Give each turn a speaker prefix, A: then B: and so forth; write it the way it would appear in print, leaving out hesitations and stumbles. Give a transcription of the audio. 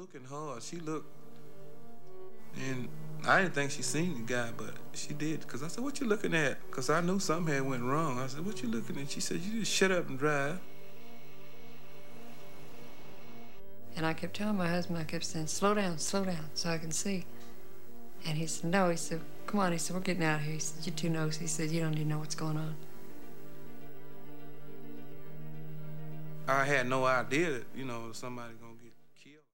A: looking hard. She looked, and I didn't think she seen the guy, but she did. Because I said, what you looking at? Because I knew something had went wrong. I said, what you looking at? She said, you just shut up and drive.
B: And I kept telling my husband, I kept saying, slow down, so I can see. And he said, no. He said, come on. He said, we're getting out of here. He said, you're too nosy. He said, you don't even know what's going on.
A: I had no idea that, somebody gonna get